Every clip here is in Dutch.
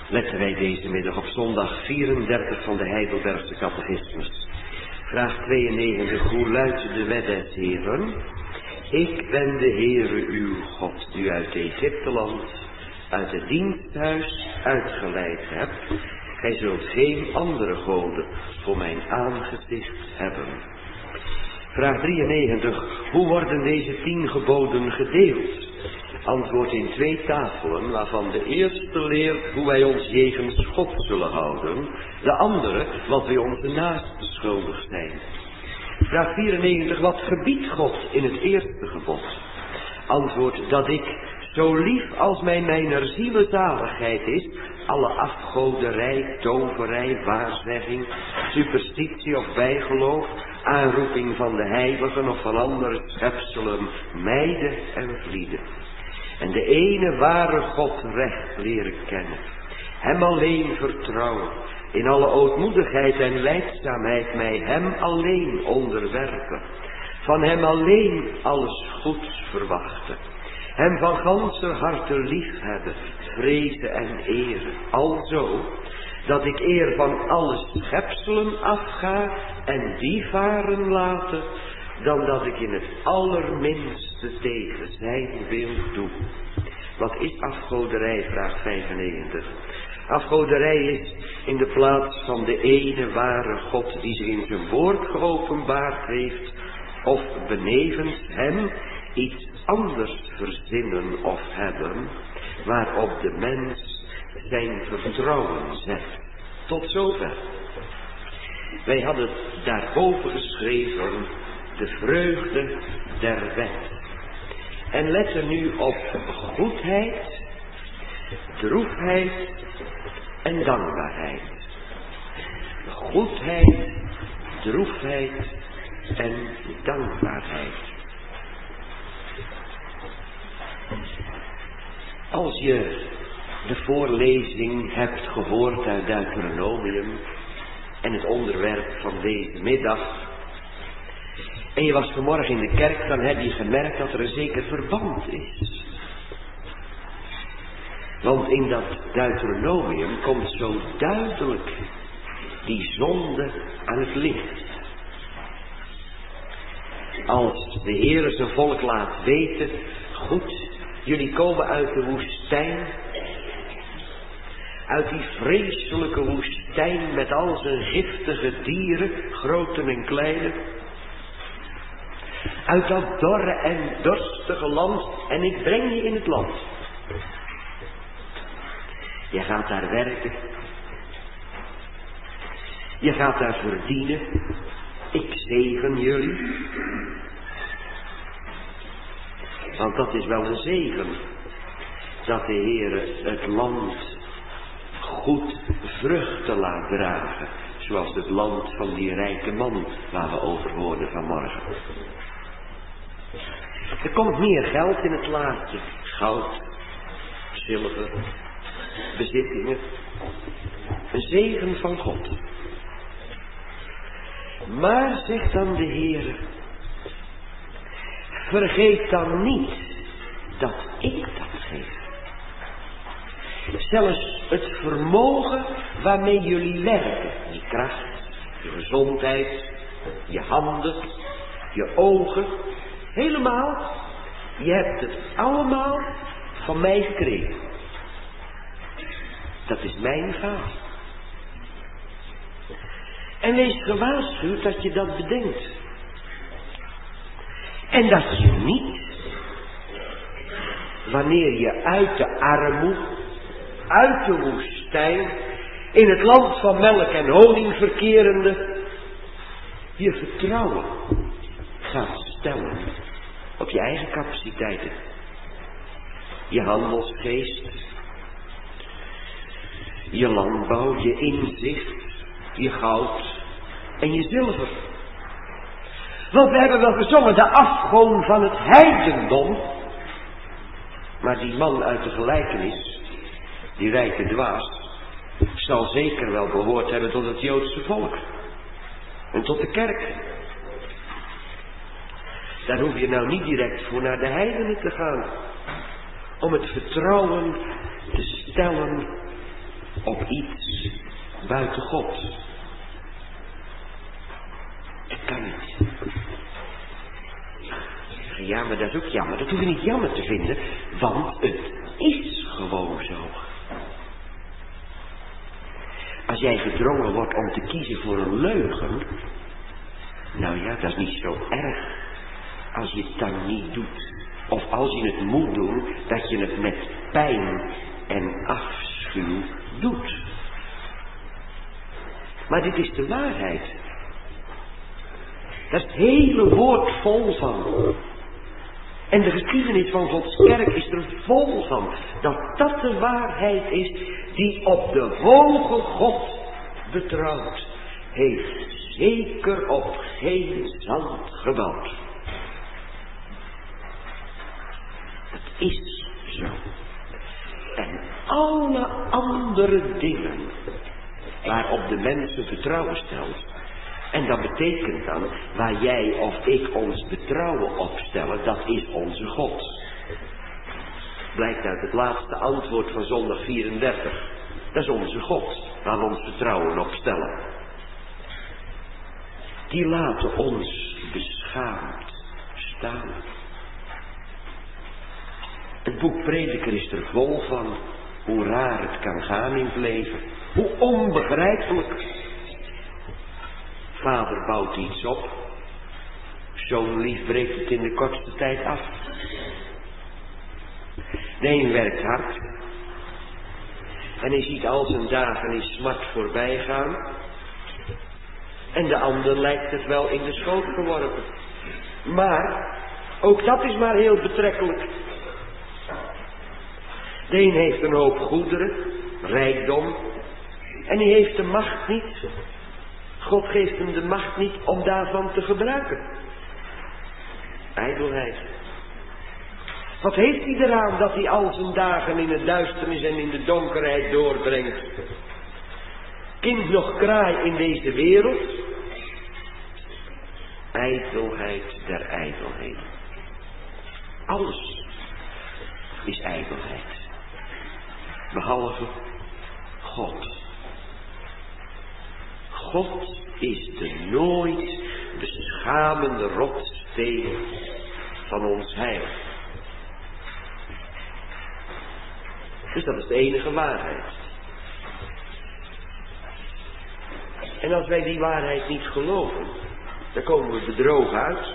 Letten wij deze middag op zondag 34 van de Heidelbergse Catechismus. Vraag 92. Hoe luidt de wet des Heeren? Ik ben de Heere uw God, die uit Egypteland, uit het diensthuis uitgeleid hebt. Gij zult geen andere goden voor mijn aangezicht hebben. Vraag 93. Hoe worden deze 10 geboden gedeeld? Antwoord in 2 tafelen, waarvan de eerste leert hoe wij ons jegens God zullen houden, de andere wat wij onze naasten schuldig zijn. Vraag 94. Wat gebiedt God in het eerste gebod? Antwoord dat ik, zo lief als mijner ziele zaligheid is, alle afgoderij, toverij, waarzegging, superstitie of bijgeloof, aanroeping van de heiligen of van andere schepselen, mijden en vlieden. En de ene ware God recht leren kennen. Hem alleen vertrouwen. In alle ootmoedigheid en lijdzaamheid mij hem alleen onderwerpen. Van hem alleen alles goeds verwachten. Hem van ganser harte lief hebben, vrezen en eren. Alzo, dat ik eer van alle schepselen afga en die varen laten, dan dat ik in het allerminste tegen zijn wil doe. Wat is afgoderij? Vraag 95. Afgoderij is in de plaats van de ene ware God die zich in zijn woord geopenbaard heeft, of benevens hem iets anders verzinnen of hebben, waarop de mens zijn vertrouwen zet. Tot zover. Wij hadden daarboven geschreven de vreugde der wet. En let er nu op goedheid, droefheid en dankbaarheid. Goedheid, droefheid en dankbaarheid. Als je de voorlezing hebt gehoord uit Deuteronomium en het onderwerp van deze middag, en je was vanmorgen in de kerk, dan heb je gemerkt dat er een zeker verband is. Want in dat Deuteronomium komt zo duidelijk die zonde aan het licht. Als de Heere zijn volk laat weten, goed, jullie komen uit de woestijn, uit die vreselijke woestijn met al zijn giftige dieren, grote en kleine, uit dat dorre en dorstige land, en ik breng je in het land. Je gaat daar werken. Je gaat daar verdienen. Ik zegen jullie. Want dat is wel een zegen. Dat de Heere het land goed vruchten laat dragen. Zoals het land van die rijke man waar we over hoorden vanmorgen. Er komt meer geld in het laadje. Goud, zilver, bezittingen. Een zegen van God. Maar, zegt dan de Heere, vergeet dan niet dat ik dat geef. Zelfs het vermogen waarmee jullie werken. Je kracht, je gezondheid, je handen, je ogen. Helemaal. Je hebt het allemaal van mij gekregen. Dat is mijn gave. En wees gewaarschuwd dat je dat bedenkt. En dat je niet, wanneer je uit de armoede, uit de woestijn, in het land van melk en honing verkerende, je vertrouwen gaat stellen op je eigen capaciteiten. Je handelsgeest, je landbouw, je inzicht, je goud en je zilver. Want we hebben wel gezongen de afgoon van het heidendom. Maar die man uit de gelijkenis, die rijke dwaas, zal zeker wel behoord hebben tot het Joodse volk. En tot de kerk. Daar hoef je nou niet direct voor naar de heidenen te gaan. Om het vertrouwen te stellen op iets buiten God. Dat kan niet. Ja, maar dat is ook jammer. Dat hoef je niet jammer te vinden, want het is gewoon zo. Als jij gedrongen wordt om te kiezen voor een leugen, nou ja, dat is niet zo erg als je het dan niet doet. Of als je het moet doen, dat je het met pijn en afschuw doet. Maar dit is de waarheid. Daar is het hele woord vol van. En de geschiedenis van Gods kerk is er vol van. Dat dat de waarheid is die op de hoge God betrouwt. Heeft zeker op geen zand gebouwd. Het is zo. En alle andere dingen waarop de mensen vertrouwen stelt. En dat betekent dan, waar jij of ik ons betrouwen op stellen, dat is onze God. Blijkt uit het laatste antwoord van zondag 34. Dat is onze God, waar we ons vertrouwen op stellen. Die laten ons beschaamd staan. Het boek Prediker is er vol van hoe raar het kan gaan in het leven. Hoe onbegrijpelijk. Vader bouwt iets op. Zoon lief breekt het in de kortste tijd af. De een werkt hard. En hij ziet al zijn dagen in smart voorbij gaan. En de ander lijkt het wel in de schoot geworpen. Maar, ook dat is maar heel betrekkelijk. De een heeft een hoop goederen, rijkdom. En hij heeft de macht niet. God geeft hem de macht niet om daarvan te gebruiken. Ijdelheid. Wat heeft hij eraan dat hij al zijn dagen in het duisternis en in de donkerheid doorbrengt? Kind nog kraai in deze wereld? Ijdelheid der ijdelheden. Alles is ijdelheid. Behalve God. God is de nooit beschamende rotsteen van ons heil. Dus dat is de enige waarheid. En als wij die waarheid niet geloven, dan komen we bedrogen uit.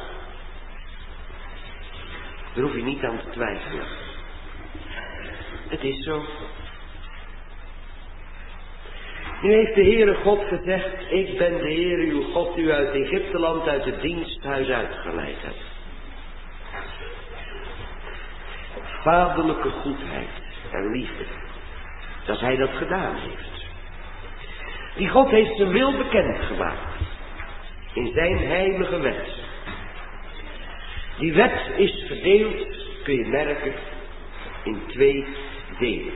Daar hoef je niet aan te twijfelen. Het is zo. Nu heeft de Heere God gezegd, ik ben de Heere uw God, u uit Egypteland, uit het diensthuis uitgeleid hebt. Vaderlijke goedheid en liefde, dat hij dat gedaan heeft. Die God heeft zijn wil bekendgemaakt in zijn heilige wet. Die wet is verdeeld, kun je merken, in 2 delen.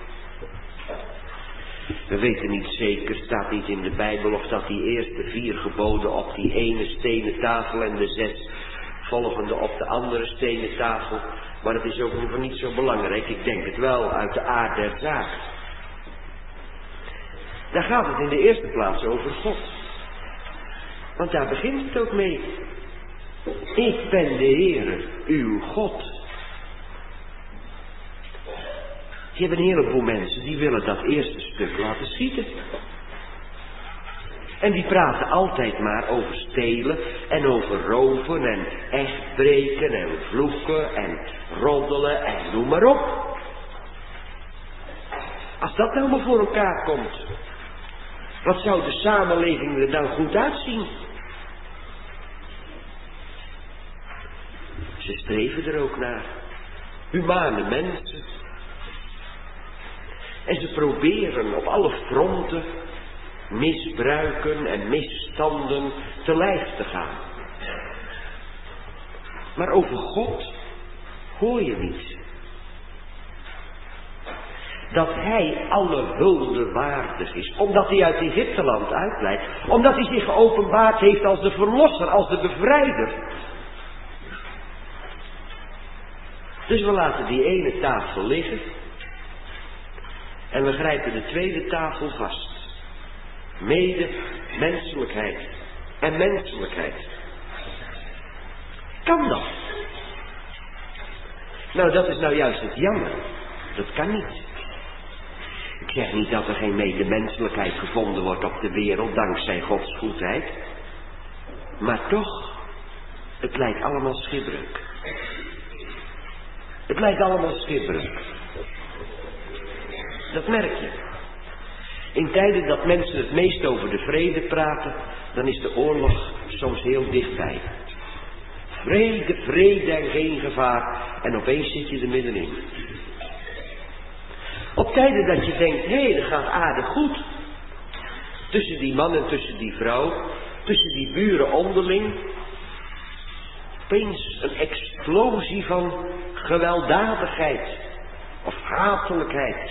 We weten niet zeker, staat niet in de Bijbel, of dat die eerste 4 geboden op die ene stenen tafel en de 6 volgende op de andere stenen tafel. Maar het is ook nog niet zo belangrijk, ik denk het wel, uit de aard der zaak. Daar gaat het in de eerste plaats over God. Want daar begint het ook mee. Ik ben de Heere, uw God. Je hebt een heleboel mensen die willen dat eerste stuk laten schieten. En die praten altijd maar over stelen en over roven en echtbreken en vloeken en roddelen en noem maar op. Als dat nou maar voor elkaar komt, wat zou de samenleving er dan goed uitzien? Ze streven er ook naar. Humane mensen. En ze proberen op alle fronten misbruiken en misstanden te lijf te gaan. Maar over God hoor je niet. Dat hij alle hulde waardig is. Omdat hij uit Egypteland uitleidt. Omdat hij zich geopenbaard heeft als de verlosser, als de bevrijder. Dus we laten die ene tafel liggen. En we grijpen de tweede tafel vast. Mede-menselijkheid en menselijkheid. Kan dat? Nou, dat is nou juist het jammer. Dat kan niet. Ik zeg niet dat er geen medemenselijkheid gevonden wordt op de wereld, dankzij Gods goedheid. Maar toch, het lijkt allemaal schipbreuk. Het lijkt allemaal schipbreuk. Dat merk je. In tijden dat mensen het meest over de vrede praten, dan is de oorlog soms heel dichtbij. Vrede, vrede en geen gevaar. En opeens zit je er middenin. Op tijden dat je denkt, hé, dat gaat aardig goed. Tussen die man en tussen die vrouw. Tussen die buren onderling. Opeens een explosie van gewelddadigheid. Of hatelijkheid.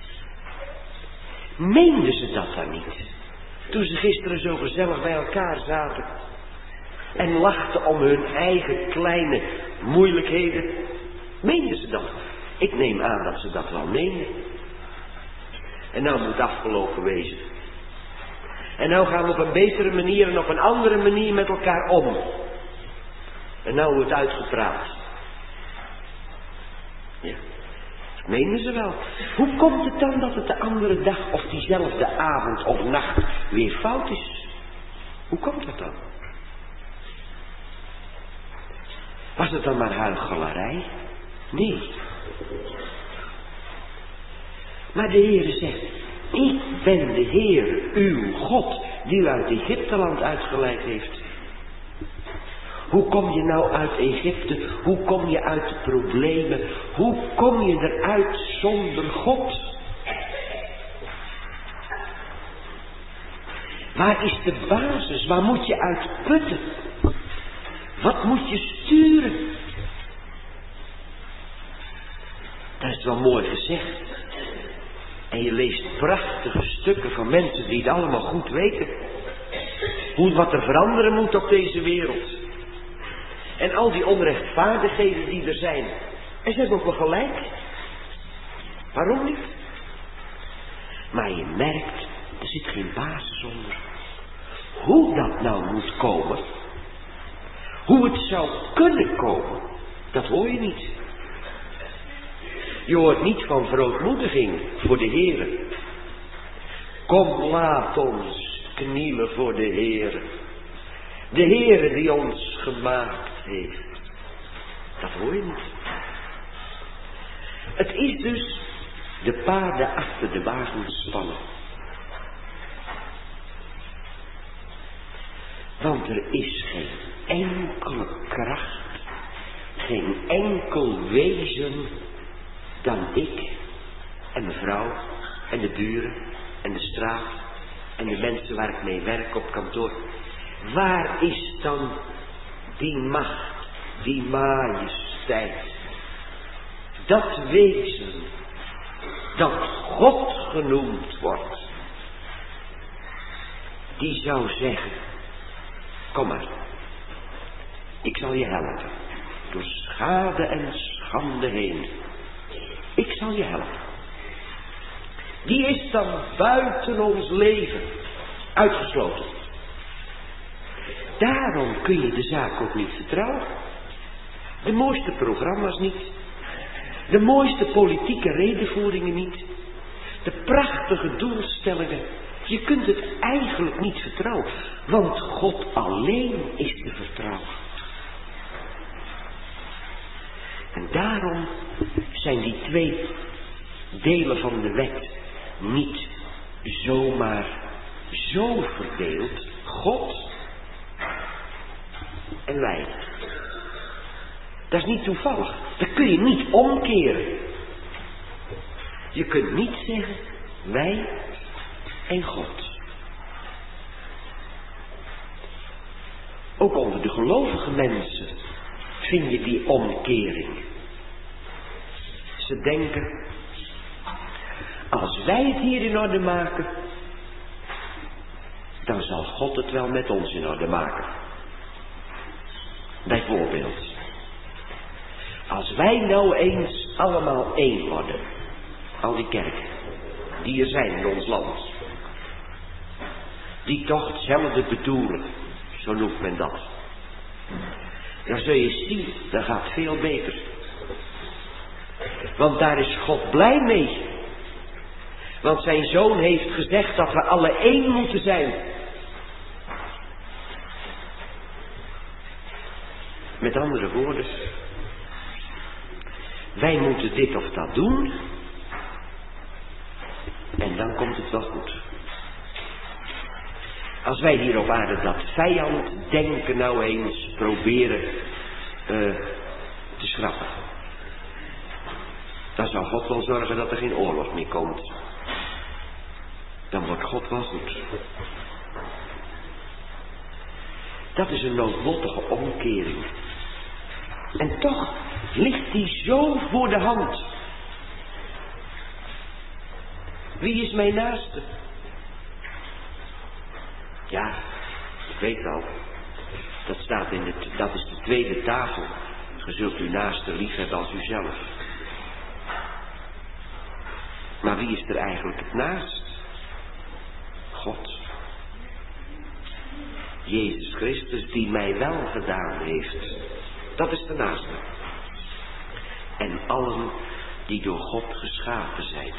Meenden ze dat dan niet? Toen ze gisteren zo gezellig bij elkaar zaten. En lachten om hun eigen kleine moeilijkheden. Meenden ze dat? Ik neem aan dat ze dat wel meenden. En nou moet het afgelopen wezen. En nou gaan we op een betere manier en op een andere manier met elkaar om. En nou wordt het uitgepraat. Ja, dat meenden ze wel. Hoe komt het dan dat het de andere dag of diezelfde avond of nacht weer fout is? Hoe komt dat dan? Was het dan maar huichelarij? Nee. Maar de Heere zegt, ik ben de Heer, uw God, die u uit Egypteland uitgeleid heeft. Hoe kom je nou uit Egypte? Hoe kom je uit de problemen? Hoe kom je eruit zonder God? Waar is de basis? Waar moet je uit putten? Wat moet je sturen? Dat is wel mooi gezegd. En je leest prachtige stukken van mensen die het allemaal goed weten. Wat er veranderen moet op deze wereld. En al die onrechtvaardigheden die er zijn. En ze hebben ook wel gelijk. Waarom niet? Maar je merkt, er zit geen basis onder. Hoe dat nou moet komen. Hoe het zou kunnen komen. Dat hoor je niet. Je hoort niet van verootmoediging voor de Heere. Kom, laat ons knielen voor de Heere. De Heere die ons gemaakt heeft. Dat hoor je niet. Het is dus de paarden achter de wagen spannen. Want er is geen enkele kracht, geen enkel wezen dan ik en mijn vrouw en de buren en de straat en de mensen waar ik mee werk op kantoor. Waar is dan die macht, die majesteit, dat wezen dat God genoemd wordt, die zou zeggen, kom maar, ik zal je helpen, door schade en schande heen. Ik zal je helpen. Die is dan buiten ons leven uitgesloten. Daarom kun je de zaak ook niet vertrouwen. De mooiste programma's niet. De mooiste politieke redenvoeringen niet. De prachtige doelstellingen. Je kunt het eigenlijk niet vertrouwen. Want God alleen is te vertrouwen. En daarom zijn die twee delen van de wet niet zomaar zo verdeeld. God en wij. Dat is niet toevallig. Dat kun je niet omkeren. Je kunt niet zeggen wij en God. Ook onder de gelovige mensen vind je die omkering. Ze denken, als wij het hier in orde maken, dan zal God het wel met ons in orde maken. Bijvoorbeeld, als wij nou eens allemaal één worden, al die kerken, die er zijn in ons land. Die toch hetzelfde bedoelen, zo noemt men dat. Dan zul je zien, dat gaat veel beter. Want daar is God blij mee. Want zijn zoon heeft gezegd dat we alle één moeten zijn. Met andere woorden, wij moeten dit of dat doen. En dan komt het wel goed. Als wij hier op aarde dat vijanddenken nou eens proberen te schrappen. Dan zal God wel zorgen dat er geen oorlog meer komt. Dan wordt God wel goed. Dat is een noodlottige omkering. En toch ligt die zo voor de hand. Wie is mijn naaste? Ja, ik weet wel. Dat staat dat is de tweede tafel. Je zult uw naaste lief hebben als uzelf. Maar wie is er eigenlijk het naast? God. Jezus Christus die mij wel gedaan heeft. Dat is de naaste. En allen die door God geschapen zijn.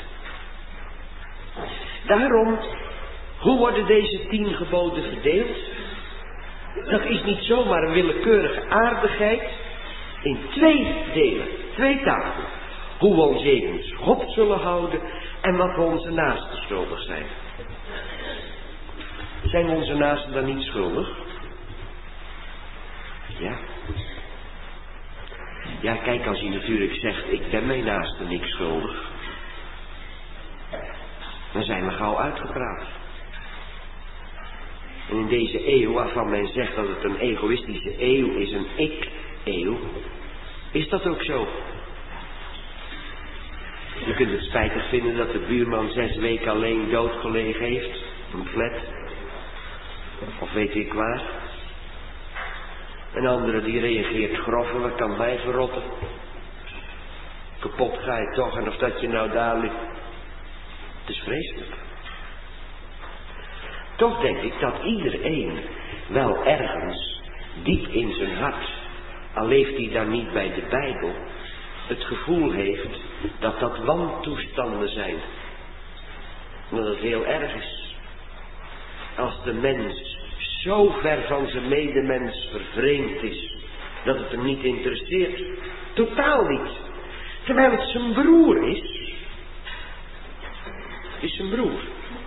Daarom, hoe worden deze 10 geboden verdeeld? Dat is niet zomaar een willekeurige aardigheid. In 2 delen, 2 tafelen. Hoe we ons jegens God zullen houden en wat we onze naasten schuldig zijn. Zijn onze naasten dan niet schuldig? Ja. Ja, kijk, als je natuurlijk zegt, ik ben mijn naaste niks schuldig. Dan zijn we gauw uitgepraat. En in deze eeuw, waarvan men zegt dat het een egoïstische eeuw is, een ik-eeuw, is dat ook zo. Je kunt het spijtig vinden dat de buurman 6 weken alleen doodgelegen heeft. Een flat. Of weet ik waar. Een andere die reageert groffelijk, kan mij verrotten. Kapot ga je toch en of dat je nou daar ligt. Het is vreselijk. Toch denk ik dat iedereen wel ergens diep in zijn hart, al leeft hij dan niet bij de Bijbel, het gevoel heeft dat dat wantoestanden zijn. En dat het heel erg is. Als de mens zo ver van zijn medemens vervreemd is, dat het hem niet interesseert. Totaal niet. Terwijl het zijn broer is. Het is zijn broer.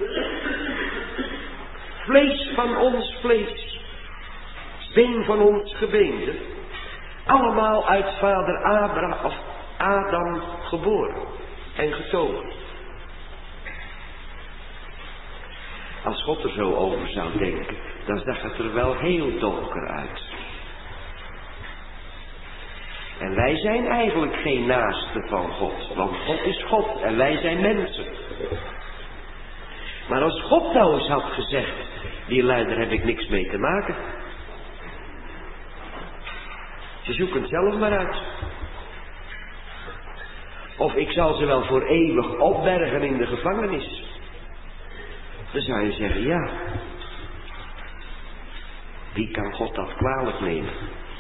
Vlees van ons vlees. Been van ons gebeente. Allemaal uit vader Adam geboren en getogen. Als God er zo over zou denken, dan zag het er wel heel donker uit. En wij zijn eigenlijk geen naasten van God, want God is God en wij zijn mensen. Maar als God nou eens had gezegd, die lui, daar heb ik niks mee te maken. Ze zoeken het zelf maar uit. Of ik zal ze wel voor eeuwig opbergen in de gevangenis. Dan zou je zeggen, ja. Wie kan God dat kwalijk nemen?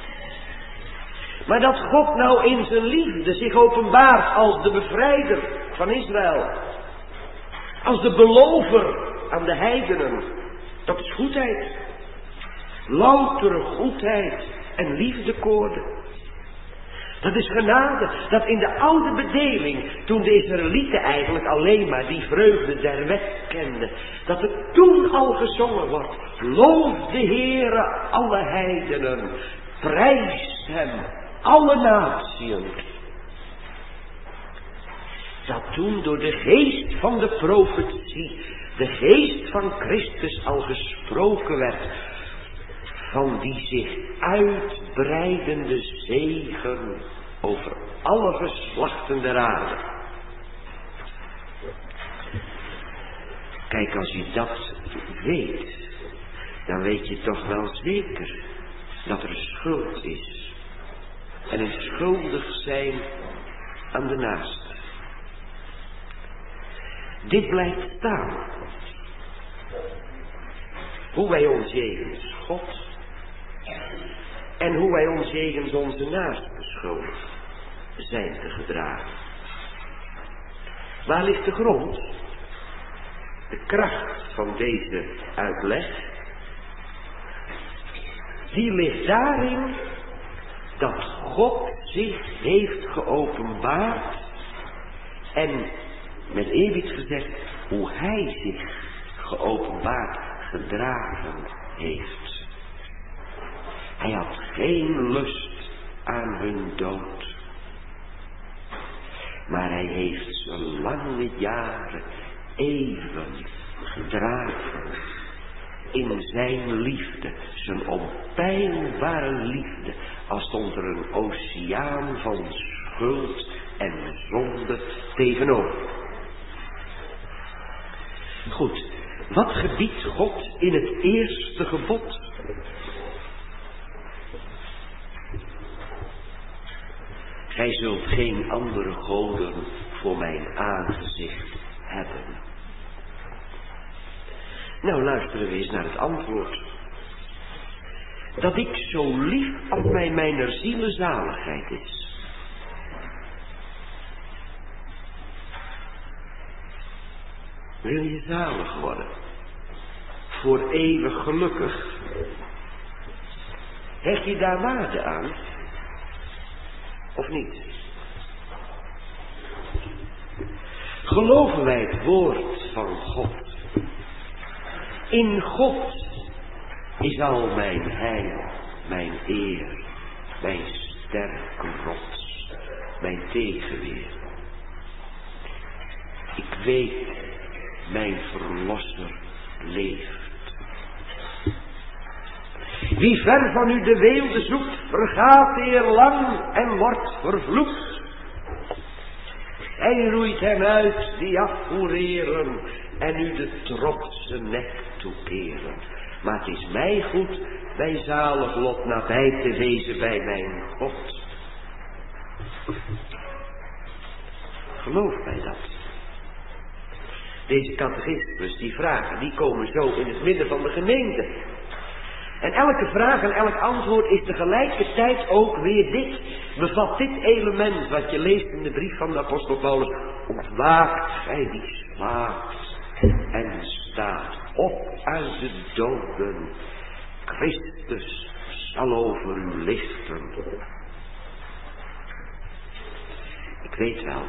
Maar dat God nou in zijn liefde zich openbaart als de bevrijder van Israël. Als de belover aan de heidenen. Dat is goedheid. Loutere goedheid en liefdekoorden. Dat is genade, dat in de oude bedeling, toen de Israëlieten eigenlijk alleen maar die vreugde der wet kenden, dat het toen al gezongen wordt, loof de Heere alle heidenen, prijs hem alle natieën. Dat toen door de geest van de profetie, de geest van Christus al gesproken werd, van die zich uitbreidende zegen over alle geslachten der aarde. Kijk, als je dat weet, dan weet je toch wel zeker dat er schuld is. En een schuldig zijn aan de naaste. Dit blijft staan. Hoe wij ons jegens God en hoe wij ons jegens onze naasten schuldig zijn te gedragen. Waar ligt de grond? De kracht van deze uitleg, die ligt daarin dat God zich heeft geopenbaard en met eerbied gezegd hoe hij zich geopenbaard gedragen heeft. Hij had geen lust aan hun dood, maar hij heeft ze lange jaren even gedragen in zijn liefde, zijn onpeilbare liefde, als stond er een oceaan van schuld en zonde tegenover. Goed, wat gebiedt God in het eerste gebod? Gij zult geen andere goden voor mijn aangezicht hebben. Nou, luisteren we eens naar het antwoord. Dat ik zo lief als mij mijner ziele zaligheid is. Wil je zalig worden? Voor eeuwig gelukkig? Hecht je daar waarde aan? Of niet? Geloven wij het woord van God? In God is al mijn heil, mijn eer, mijn sterke rots, mijn tegenweer. Ik weet, mijn verlosser leeft. Wie ver van u de weelde zoekt, vergaat eerlang en wordt vervloekt. Hij roeit hem uit die afvoereren en u de trotse nek toekeren. Maar het is mij goed bij zalig lot nabij te wezen bij mijn God. Geloof mij dat. Deze catechismus, die vragen, die komen zo in het midden van de gemeente. En elke vraag en elk antwoord is tegelijkertijd ook weer dit. Bevat dit element wat je leest in de brief van de apostel Paulus. Ontwaakt gij die slaapt en staat op uit de doden. Christus zal over u lichten. Ik weet wel,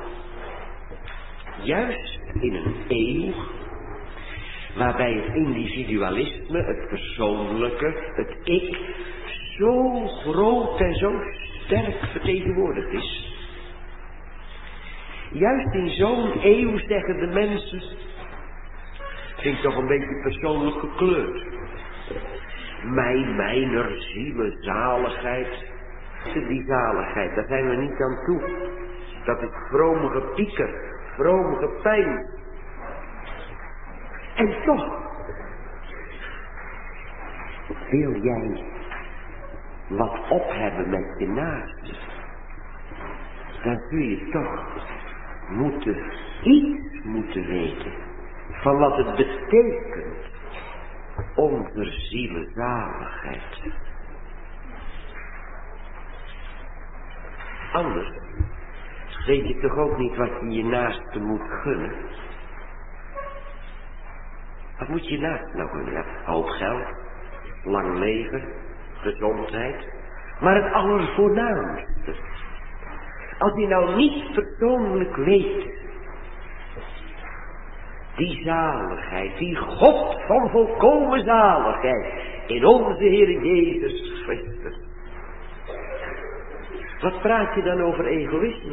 juist in een eeuw waarbij het individualisme, het persoonlijke, het ik, zo groot en zo sterk vertegenwoordigd is. Juist in zo'n eeuw zeggen de mensen, vind ik toch een beetje persoonlijk gekleurd. Mijner ziele zaligheid, die zaligheid, daar zijn we niet aan toe. Dat is vrome gepieker, vrome gepijn. En toch, wil jij wat op hebben met je naaste, dan zul je toch iets moeten weten van wat het betekent onder zielezaligheid. Anders weet je toch ook niet wat je je naaste moet gunnen. Wat moet je naaste nou gunnen? Ja, hoop geld, lang leven, gezondheid. Maar het allervoornaamste, als je nou niet persoonlijk weet, die zaligheid, die God van volkomen zaligheid in onze Heer Jezus Christus. Wat praat je dan over egoïsme?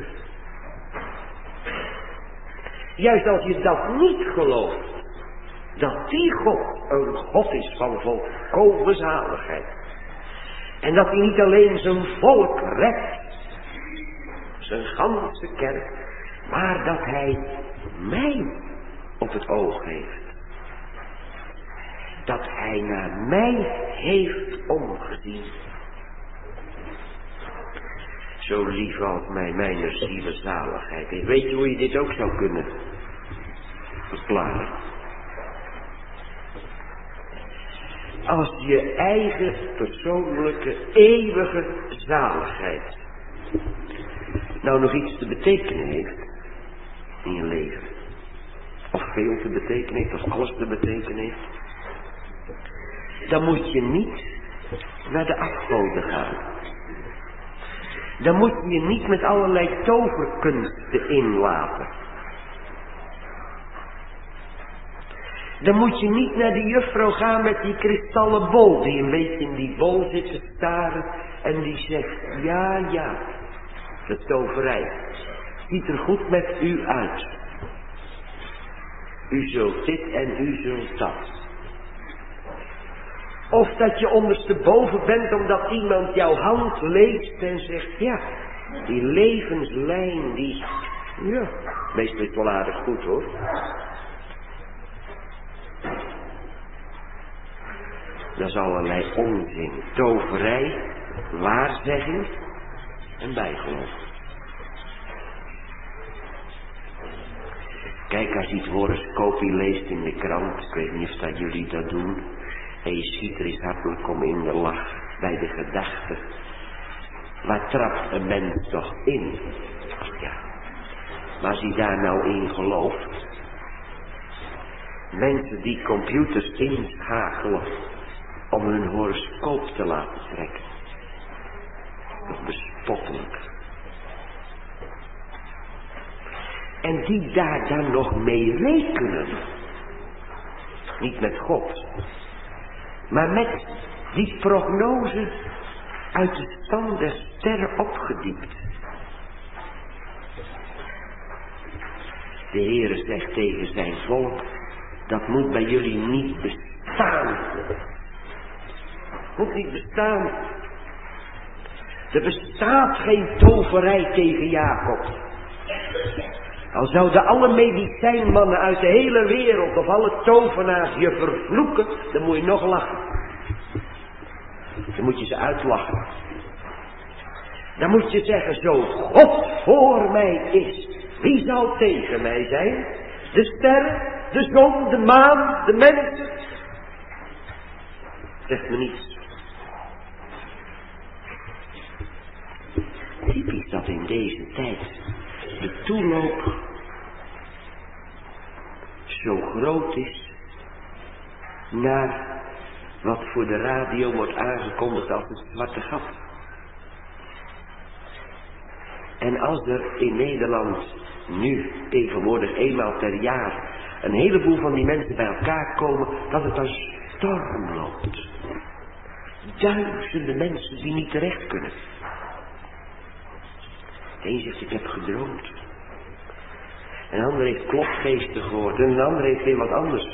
Juist als je dat niet gelooft, dat die God een God is van volkomen zaligheid. En dat hij niet alleen zijn volk redt, zijn ganse kerk, maar dat hij mij op het oog heeft. Dat hij naar mij heeft omgezien. Zo lief als mij mijner ziele zaligheid is. Weet je hoe je dit ook zou kunnen verklaren. Als je eigen persoonlijke eeuwige zaligheid nou nog iets te betekenen heeft in je leven, of veel te betekenen heeft, of alles te betekenen heeft, dan moet je niet naar de afgoden gaan. Dan moet je je niet met allerlei toverkunsten inlaten. Dan moet je niet naar die juffrouw gaan met die kristallen bol, die een beetje in die bol zit te staren en die zegt, ja, de toverij ziet er goed met u uit. U zult dit en u zult dat. Of dat je ondersteboven bent omdat iemand jouw hand leest en zegt, ja, die levenslijn, die, ja, meestal is het wel aardig goed hoor. Dat is allerlei onzin, toverij, waarzegging en bijgeloof. Kijk, als je het horoscoopje leest in de krant, ik weet niet of dat jullie dat doen, en je schiet er eens hartelijk om in de lach bij de gedachte, waar trapt een mens toch in? Ach ja, maar als hij daar nou in gelooft, mensen die computers inschakelen om hun horoscoop te laten trekken, dat is bespottelijk. En die daar dan nog mee rekenen, niet met God, maar met die prognose uit de stand der sterren opgediept. De Heere zegt tegen zijn volk, dat moet bij jullie niet bestaan. Moet niet bestaan. Er bestaat geen toverij tegen Jacob. Al zouden alle medicijnmannen uit de hele wereld of alle tovenaars je vervloeken, dan moet je nog lachen. Dan moet je ze uitlachen. Dan moet je zeggen, zo God voor mij is, wie zal tegen mij zijn? De sterren, de zon, de maan, de mensen. Zegt me niets. Typisch dat in deze tijd de toeloop zo groot is naar wat voor de radio wordt aangekondigd als het zwarte gat. En als er in Nederland nu tegenwoordig eenmaal per jaar een heleboel van die mensen bij elkaar komen, dat het als storm loopt. Duizenden mensen die niet terecht kunnen. De een zegt, ik heb gedroomd. En een ander heeft klopgeesten gehoord. En een ander heeft weer wat anders.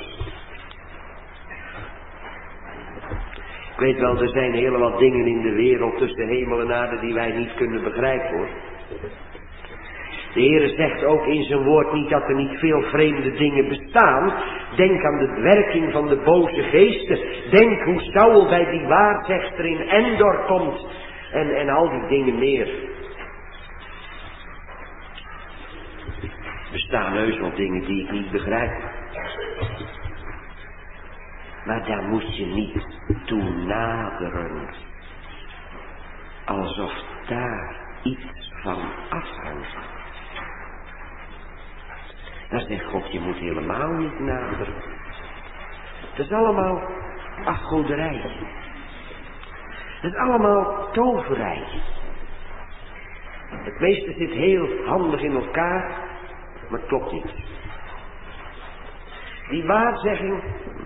Ik weet wel, er zijn heel wat dingen in de wereld tussen hemel en aarde die wij niet kunnen begrijpen hoor. De Heere zegt ook in zijn woord niet dat er niet veel vreemde dingen bestaan. Denk aan de werking van de boze geesten. Denk hoe Saul bij die waarzegster in Endor komt. En al die dingen meer. Er bestaan heus wel dingen die ik niet begrijp. Maar daar moet je niet toe naderen. Alsof daar iets van afhangt. Dan zegt God, je moet helemaal niet naderen. Het is allemaal afgoderij. Het is allemaal toverij. Het meeste zit heel handig in elkaar, maar het klopt niet. Die waarzegging,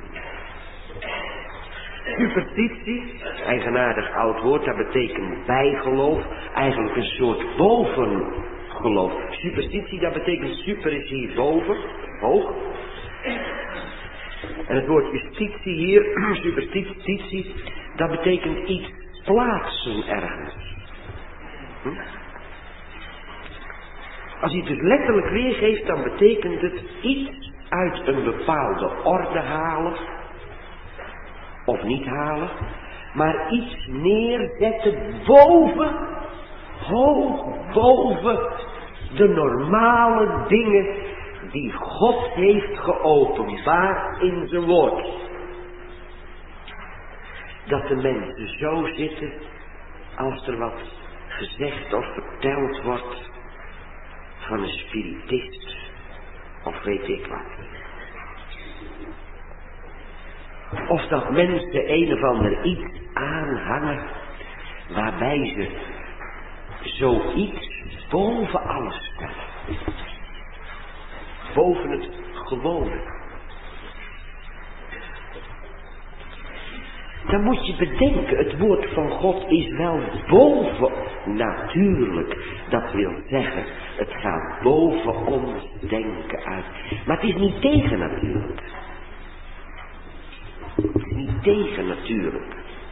superstitie, eigenaardig oud woord, dat betekent bijgeloof, eigenlijk een soort bovengeloof. Superstitie, dat betekent super is hier boven, hoog. En het woord justitie hier, superstitie, dat betekent iets plaatsen ergens. Als hij het dus letterlijk weergeeft, dan betekent het iets uit een bepaalde orde halen, of niet halen, maar iets neerzetten boven, hoog boven de normale dingen die God heeft geopenbaard in zijn woord. Dat de mensen zo zitten als er wat gezegd of verteld wordt van een spiritist of weet ik wat. Of dat mensen een of ander iets aanhangen waarbij ze zoiets boven alles stellen. Boven het gewone. Dan moet je bedenken, het woord van God is wel boven natuurlijk. Dat wil zeggen, het gaat boven ons denken uit. Maar het is niet tegen natuurlijk. Het is niet tegen natuurlijk.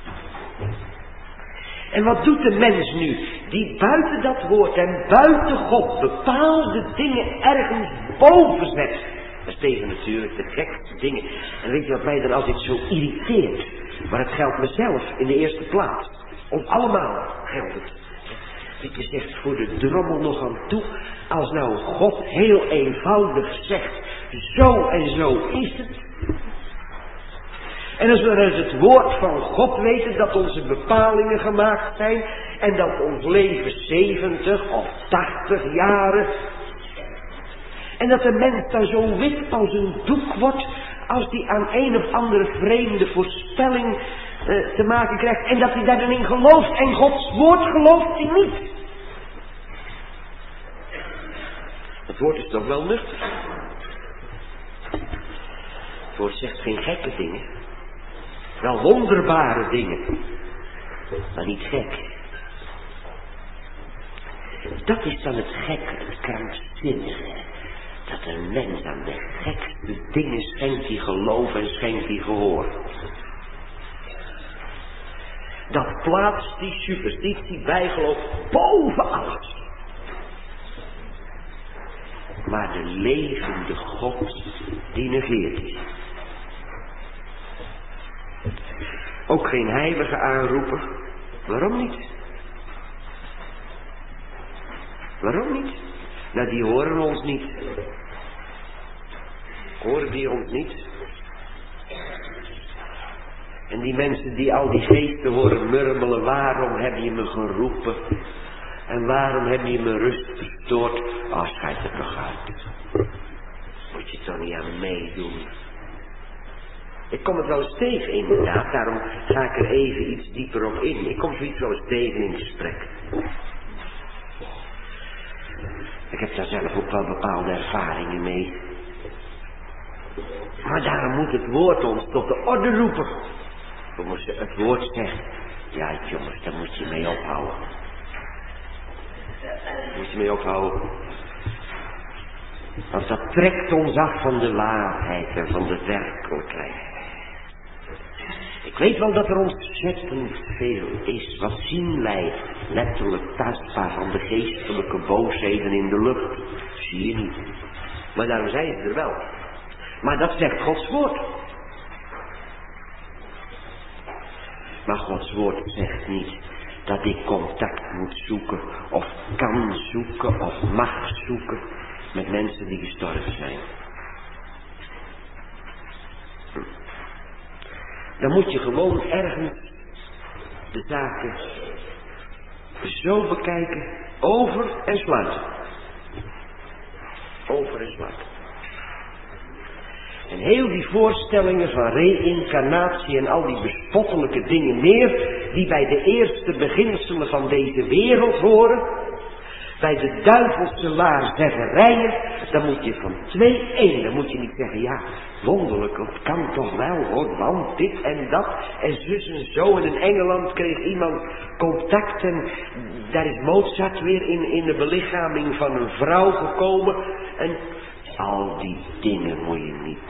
En wat doet de mens nu? Die buiten dat woord en buiten God bepaalde dingen ergens boven zet. Dat is tegen natuurlijk de gekste dingen. En weet je wat mij dan altijd zo irriteert? Maar het geldt mezelf in de eerste plaats. Ons allemaal geldt het. Dat je zegt voor de drommel nog aan toe. Als nou God heel eenvoudig zegt. Zo en zo is het. En als we uit het woord van God weten dat onze bepalingen gemaakt zijn. En dat ons leven 70 of 80 jaren. En dat de mens dan zo wit als een doek wordt. Als die aan een of andere vreemde voorspelling te maken krijgt. En dat hij daar dan in gelooft. En Gods woord gelooft hij niet. Het woord is toch wel nuchter. Het woord zegt geen gekke dingen. Wel wonderbare dingen. Maar niet gek. Dat is dan het gekke, het krankzinnige. Dat een mens aan de gekste dingen schenkt die geloof en schenkt die gehoor. Dat plaatst die superstitie bijgeloof boven alles. Maar de levende God, die negeert hij. Ook geen heilige aanroepen. Waarom niet? Waarom niet? Nou, die horen ons niet. Horen die ons niet? En die mensen die al die geesten horen murmelen, waarom heb je me geroepen? En waarom heb je me rust verstoord? Oh, schijt er toch uit. Moet je toch niet aan meedoen. Ik kom het wel eens tegen inderdaad, daarom ga ik er even iets dieper op in. Ik kom zoiets wel eens tegen in gesprek. Ik heb daar zelf ook wel bepaalde ervaringen mee. Maar daarom moet het woord ons tot de orde roepen. Het woord zegt, ja jongens, daar moet je mee ophouden. Daar moet je mee ophouden. Want dat trekt ons af van de waarheid en van de werkelijkheid. Ik weet wel dat er ontzettend veel is. Wat zien wij letterlijk tastbaar van de geestelijke boosheden in de lucht? Zie je niet. Maar daarom zijn ze er wel. Maar dat zegt Gods woord. Maar Gods woord zegt niet dat ik contact moet zoeken of kan zoeken of mag zoeken met mensen die gestorven zijn. Dan moet je gewoon ergens de zaken zo bekijken, over en sluiten. Over en sluiten. En heel die voorstellingen van reïncarnatie en al die bespottelijke dingen meer, die bij de eerste beginselen van deze wereld horen, bij de duivelse waarzeggerijen, dan moet je van 2-1, dan moet je niet zeggen, ja, wonderlijk, het kan toch wel hoor, want dit en dat, en zus en zo, en in Engeland kreeg iemand contact, en daar is Mozart weer in de belichaming van een vrouw gekomen, en al die dingen moet je niet.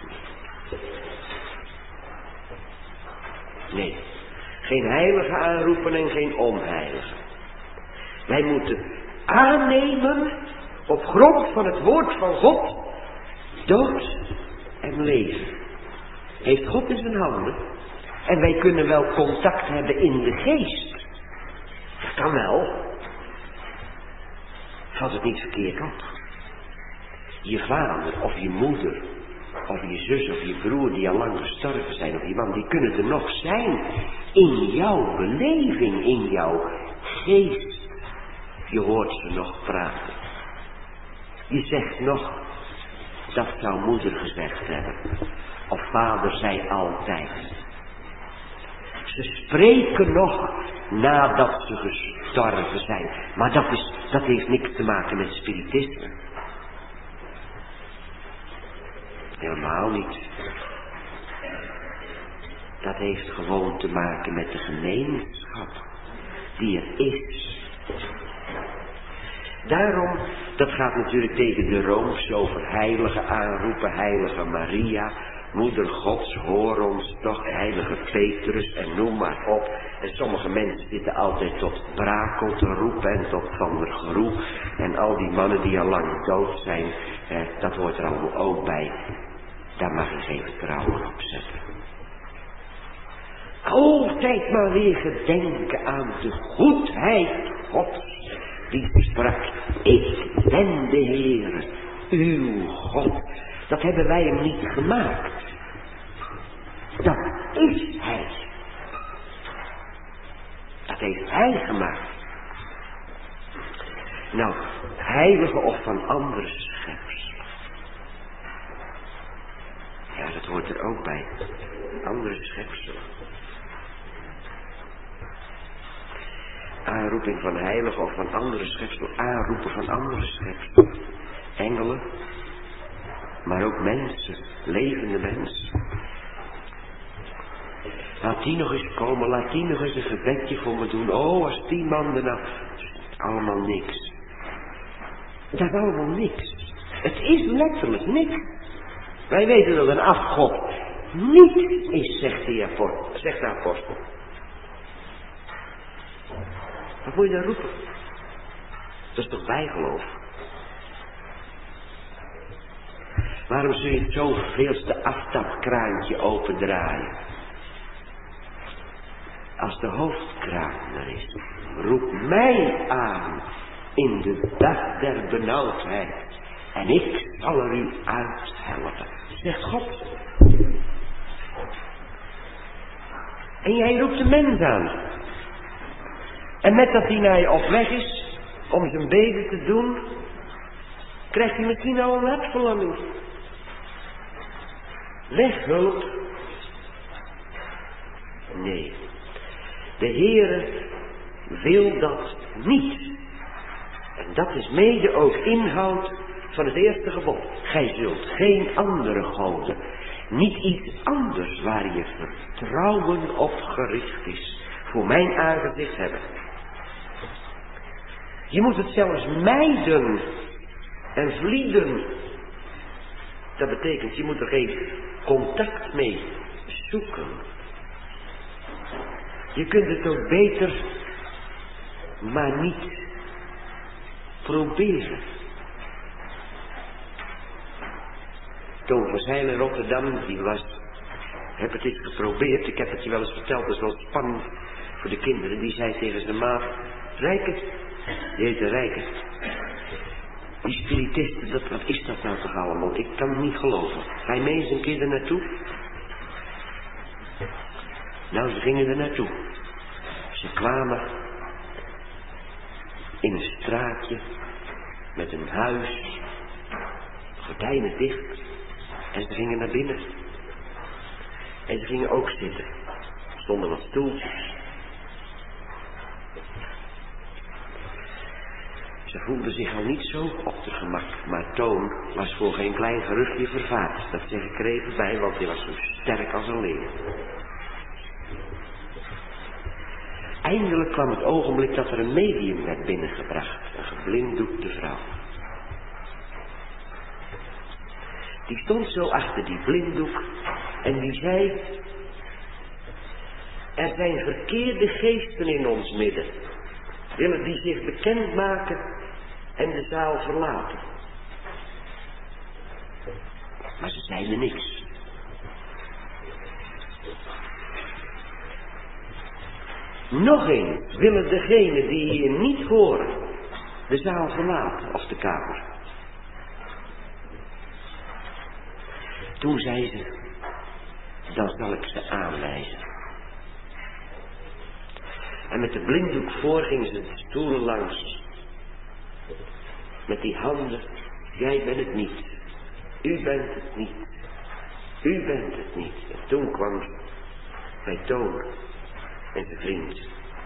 Nee, geen heilige aanroepen en geen onheilige. Wij moeten aannemen op grond van het woord van God, dood en leven. Heeft God in zijn handen. En wij kunnen wel contact hebben in de geest. Dat kan wel. Valt het niet verkeerd op. Je vader of je moeder, of je zus of je broer die al lang gestorven zijn, of je man, die kunnen er nog zijn. In jouw beleving, in jouw geest. Je hoort ze nog praten. Je zegt nog, dat zou moeder gezegd hebben. Of vader zei altijd. Ze spreken nog nadat ze gestorven zijn. Maar dat heeft niks te maken met spiritisme. Helemaal niet. Dat heeft gewoon te maken met de gemeenschap die er is. Daarom, dat gaat natuurlijk tegen de Rooms over heilige aanroepen, heilige Maria, moeder Gods, hoor ons toch, heilige Petrus en noem maar op. En sommige mensen zitten altijd tot Brakel te roepen en tot Van der Groe. En al die mannen die al lang dood zijn, dat hoort er allemaal ook bij. Daar mag je geen vertrouwen op zetten. Altijd maar weer gedenken aan de goedheid Gods. Die sprak, ik ben de Heer, uw God. Dat hebben wij hem niet gemaakt. Dat is hij. Dat heeft hij gemaakt. Nou, heilige of van andere schepselen. Ja, dat hoort er ook bij. Andere schepselen. Aanroeping van heilige of van andere schepselen. Aanroepen van andere schepselen. Engelen. Maar ook mensen. Levende mensen. Laat die nog eens komen. Laat die nog eens een gebedje voor me doen. Oh, als die man er nou... Allemaal niks. Dat is allemaal niks. Het is letterlijk niks. Wij weten dat een afgod niets is, zegt de apostel. Wat moet je dan roepen? Dat is toch bijgeloof? Waarom zul je het zoveelste aftapkraantje opendraaien? Als de hoofdkraan er is, roep mij aan in de dag der benauwdheid en ik zal er u uithelpen, zegt God. En jij roept de mens aan. En met dat hij naar je op weg is om zijn beden te doen, krijgt hij misschien al een hartverlamming. Weghulp. Nee. De Heere wil dat niet. En dat is mede ook inhoud van het eerste gebod. Gij zult geen andere goden, niet iets anders waar je vertrouwen op gericht is, voor mijn aangezicht hebben. Je moet het zelfs mijden en vlieden. Dat betekent, je moet er geen contact mee zoeken. Je kunt het ook beter, maar niet proberen. Toon van Zijl in Rotterdam, die heb het eens geprobeerd. Ik heb het je wel eens verteld, dat is wel spannend voor de kinderen. Die zei tegen zijn maat, Rijkert, die heette Rijkert. Die spiritisten, wat is dat nou toch allemaal? Ik kan het niet geloven. Ga je mee eens een keer er naartoe? Nou, ze gingen er naartoe. Ze kwamen in een straatje met een huis, gordijnen dicht, en ze gingen naar binnen. En ze gingen ook zitten. Er stonden wat stoeltjes. Ze voelden zich al niet zo op de gemak, maar Toon was voor geen klein geruchtje vervaard. Dat zeg ik er even bij, want hij was zo sterk als een leeuw. Eindelijk kwam het ogenblik dat er een medium werd binnengebracht, een geblinddoekte vrouw. Die stond zo achter die blinddoek en die zei, er zijn verkeerde geesten in ons midden. Willen die zich bekendmaken en de zaal verlaten. Maar ze zeiden niks. Nog eens willen degenen die hier niet horen de zaal verlaten of de kamer. Toen zei ze, dan zal ik ze aanwijzen. En met de blinddoek voor ging ze de stoelen langs. Met die handen, jij bent het niet. U bent het niet. U bent het niet. En toen kwam ze bij Toon en zijn vriend.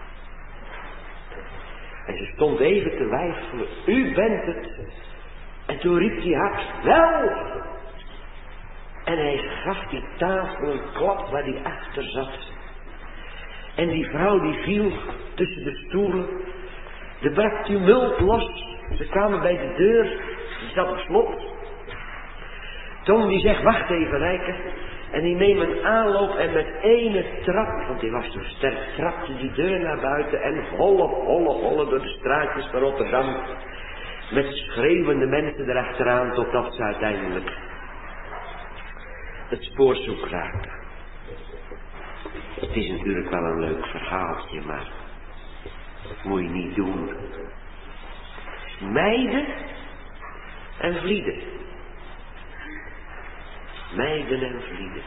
En ze stond even te weifelen. U bent het. En toen riep hij hard, wel. En hij gaf die tafel een klap waar hij achter zat. En die vrouw die viel tussen de stoelen. Er brak tumult los. Ze kwamen bij de deur. Die zat op slot. Toon die zegt, wacht even Rijke. En die neemt een aanloop en met ene trap, want die was zo sterk, trapte die deur naar buiten en holle door de straatjes van Rotterdam. Met schreeuwende mensen erachteraan, totdat ze uiteindelijk het spoorzoek raakten. Het is natuurlijk wel een leuk verhaaltje, maar dat moet je niet doen. Mijden en vlieden. Mijden en vlieden.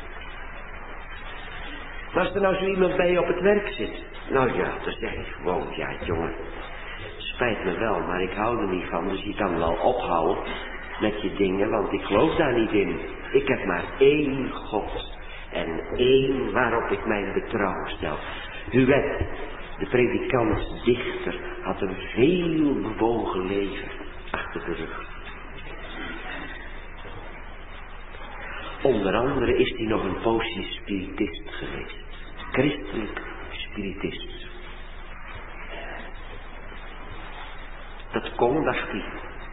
Maar als er nou zo iemand bij je op het werk zit. Nou ja, dan zeg ik gewoon, ja jongen. Spijt me wel, maar ik hou er niet van. Dus je kan wel ophouden met je dingen, want ik geloof daar niet in. Ik heb maar één God. En één waarop ik mijn betrouwen stel. Huet, de predikant, dichter, had een veel bewogen leven achter de rug. Onder andere is hij nog een poosje spiritist geweest. Christelijk spiritist. Dat kon, dacht hij.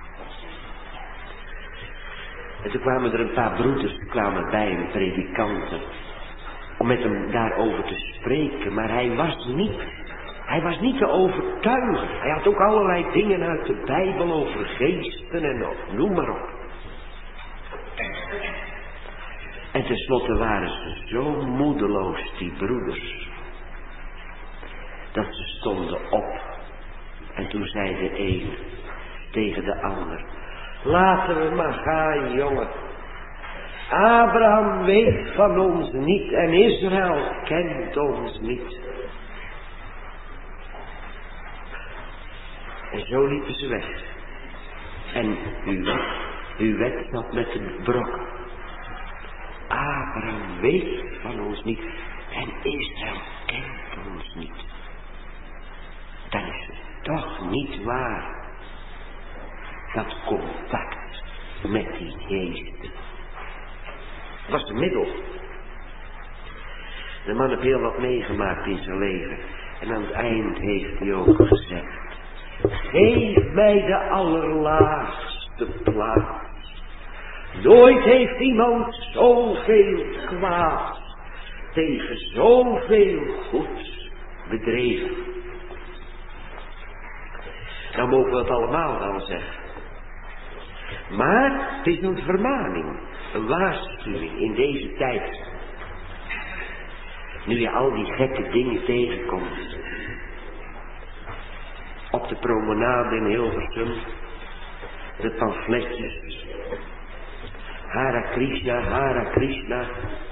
En toen kwamen er een paar broeders, kwamen bij hem, predikanten, om met hem daarover te spreken. Maar hij was niet te overtuigen. Hij had ook allerlei dingen uit de Bijbel over geesten en noem maar op. En tenslotte waren ze zo moedeloos, die broeders, dat ze stonden op. En toen zei de een tegen de ander, laten we maar gaan, jongen. Abraham weet van ons niet en Israël kent ons niet. En zo liepen ze weg. En Huet zat met de brok. Abraham weet van ons niet en Israël kent ons niet. Dan is het toch niet waar. Dat contact met die geesten. Dat was het middel. De man heeft heel wat meegemaakt in zijn leven. En aan het eind heeft hij ook gezegd, geef mij de allerlaagste plaats. Nooit heeft iemand zoveel kwaad tegen zoveel goeds bedreven. Nou mogen we het allemaal wel zeggen. Maar het is een vermaning, een waarschuwing in deze tijd. Nu je al die gekke dingen tegenkomt. Op de promenade in Hilversum, de pamfletjes. Hare Krishna, Hare Krishna.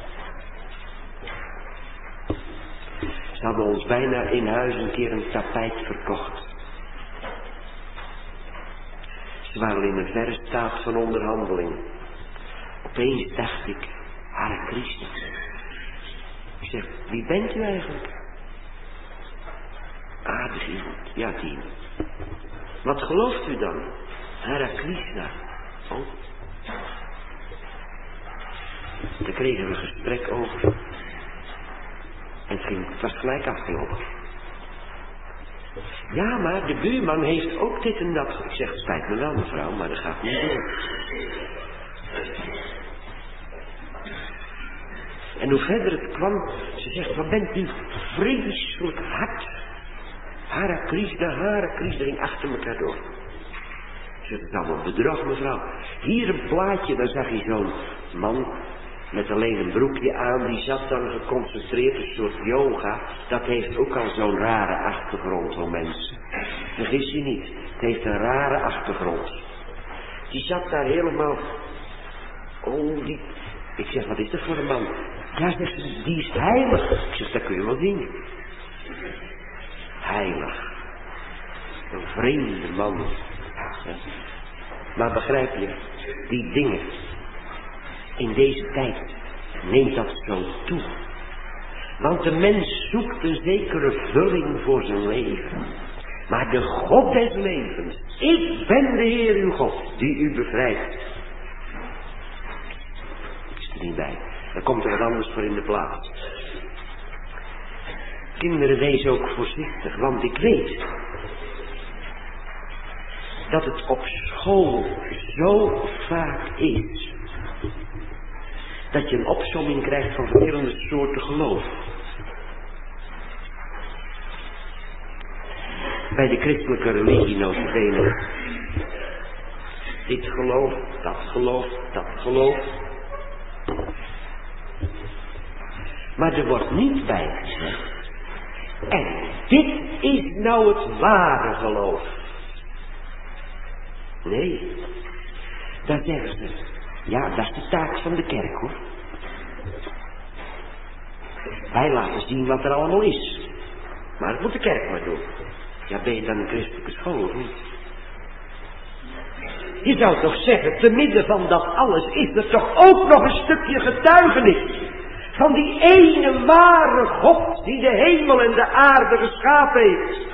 Ze hadden ons bijna in huis een keer een tapijt verkocht. Ze waren in een verre staat van onderhandeling. Opeens dacht ik, Hare Krishna. Ik zeg, wie bent u eigenlijk? Aardig iemand, ja die. Wat gelooft u dan? Hare Krishna. Oh. Daar kregen we een gesprek over. En het was gelijk afgelopen. Ja, maar de buurman heeft ook dit en dat. Ik zeg, het spijt me wel mevrouw, maar dat gaat niet door. En hoe verder het kwam, ze zegt, wat bent u vreselijk hard. Hare Krishna, ging achter elkaar door. Ik zeg, het is allemaal bedrog mevrouw. Hier een plaatje, daar zag je zo'n man met alleen een broekje aan, die zat dan geconcentreerd, een soort yoga. Dat heeft ook al zo'n rare achtergrond van mensen. Vergis je niet, het heeft een rare achtergrond. Die zat daar helemaal, Ik zeg, wat is dat voor een man? Ja, zegt ze, die is heilig. Ik zeg, dat kun je wel zien. Heilig. Een vreemde man. Ja. Maar begrijp je, die dingen, in deze tijd neemt dat zo toe. Want de mens zoekt een zekere vulling voor zijn leven. Maar de God des levens, ik ben de Heer uw God, die u bevrijdt. Ik is er niet bij. Dan komt er wat anders voor in de plaats. Kinderen, wees ook voorzichtig, want ik weet dat het op school zo vaak is dat je een opsomming krijgt van verschillende soorten geloof. Bij de christelijke religie nota bene. Dit geloof, dat geloof, dat geloof. Maar er wordt niet bij gezegd. En dit is nou het ware geloof. Nee, daar zeggen ze. Ja, dat is de taak van de kerk, hoor. Wij laten zien wat er allemaal is. Maar dat moet de kerk maar doen. Ja, ben je dan een christelijke school of niet? Je zou toch zeggen, te midden van dat alles is er toch ook nog een stukje getuigenis van die ene ware God die de hemel en de aarde geschapen heeft.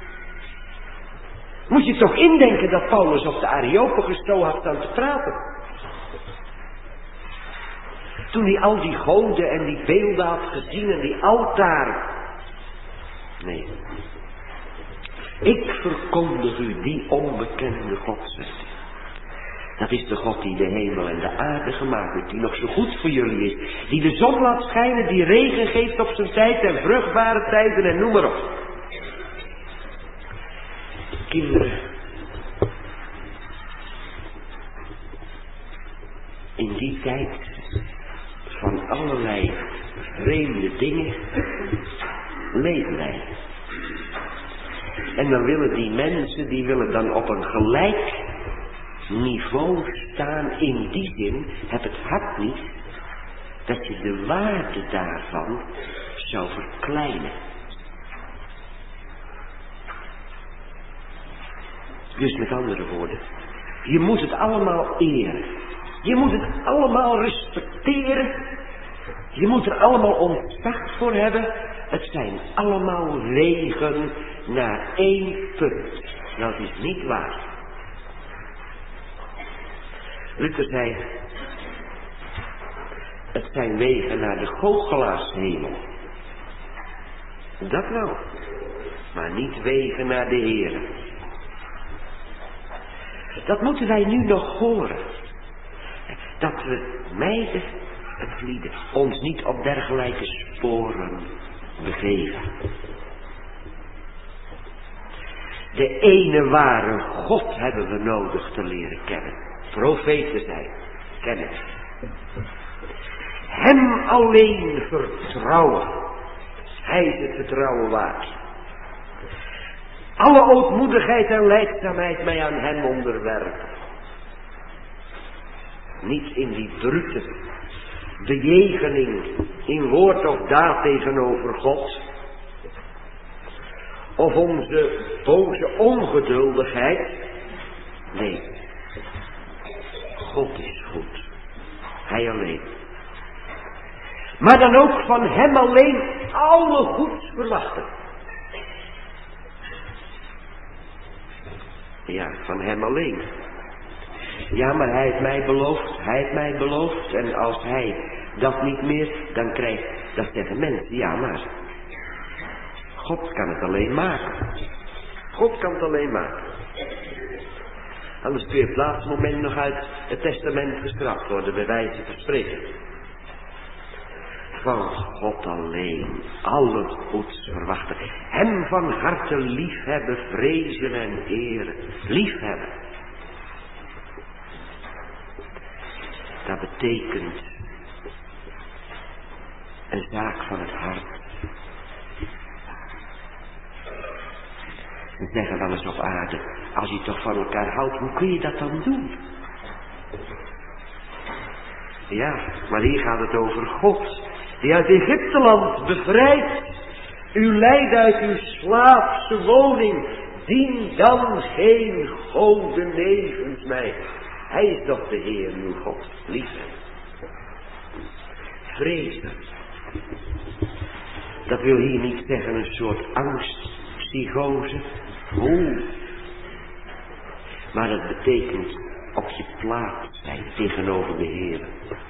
Moet je toch indenken dat Paulus op de Areopagus zo had staan te praten. Toen hij al die goden en die beelden had gezien en die altaren. Nee. Ik verkondig u die onbekende God, zegt hij. Dat is de God die de hemel en de aarde gemaakt heeft, die nog zo goed voor jullie is. Die de zon laat schijnen, die regen geeft op zijn tijd en vruchtbare tijden en noem maar op. Kinderen, in die tijd van allerlei vreemde dingen leven wij. En dan willen die mensen, die willen dan op een gelijk niveau staan. In die zin, heb het hart niet dat je de waarde daarvan zou verkleinen. Dus met andere woorden, je moet het allemaal eren. Je moet het allemaal respecteren. Je moet er allemaal ontzag voor hebben. Het zijn allemaal wegen naar één punt. Nou, dat is niet waar. Luther zei, het zijn wegen naar de goochelаарshemel. Dat wel. Maar niet wegen naar de Heer. Dat moeten wij nu nog horen. Dat we mijden het vlieden, ons niet op dergelijke sporen begeven. De ene ware God hebben we nodig te leren kennen. Profeten zijn, kennen. Hem alleen vertrouwen. Hij is het vertrouwen waard. Alle ootmoedigheid en lijdzaamheid mij aan hem onderwerpen. Niet in die brute bejegening in woord of daad tegenover God. Of onze boze ongeduldigheid. Nee. God is goed. Hij alleen. Maar dan ook van hem alleen alle goeds verwachten. Ja, van hem alleen. Ja, maar hij heeft mij beloofd. Hij heeft mij beloofd. En als hij dat niet meer, dan krijgt, dat zeggen mensen. Ja, maar God kan het alleen maken. God kan het alleen maken. Anders kun je op het laatste moment nog uit het testament gestraft worden, bij wijze van spreken. Van God alleen, alle goeds verwachten. Hem van harte liefhebben, vrezen en eren. Liefhebben. Dat betekent een zaak van het hart. We zeggen wel eens op aarde, als je toch van elkaar houdt, hoe kun je dat dan doen? Ja, maar hier gaat het over God, die uit Egypteland bevrijdt. U leidt uit uw slaafse woning, dien dan geen goden nevens mij. Hij is toch de Heer uw God, liefde. Vrezen. Dat wil hier niet zeggen een soort angstpsychose. Hoe? Maar het betekent op je plaats zijn tegenover de Heer.